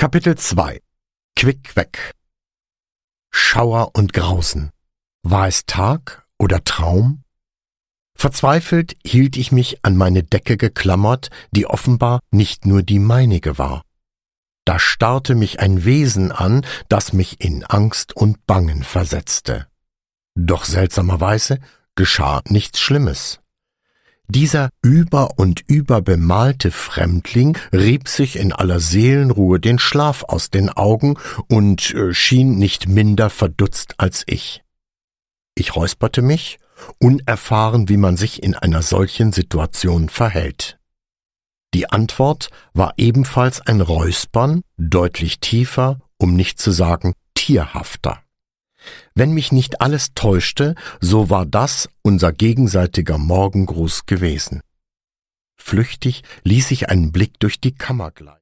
Kapitel 2 Quick weg. Schauer und Grausen. War es Tag oder Traum? Verzweifelt hielt ich mich an meine Decke geklammert, die offenbar nicht nur die meinige war. Da starrte mich ein Wesen an, das mich in Angst und Bangen versetzte. Doch seltsamerweise geschah nichts Schlimmes. Dieser über und über bemalte Fremdling rieb sich in aller Seelenruhe den Schlaf aus den Augen und schien nicht minder verdutzt als ich. Ich räusperte mich, unerfahren, wie man sich in einer solchen Situation verhält. Die Antwort war ebenfalls ein Räuspern, deutlich tiefer, um nicht zu sagen tierhafter. Wenn mich nicht alles täuschte, so war das unser gegenseitiger Morgengruß gewesen. Flüchtig ließ ich einen Blick durch die Kammer gleiten.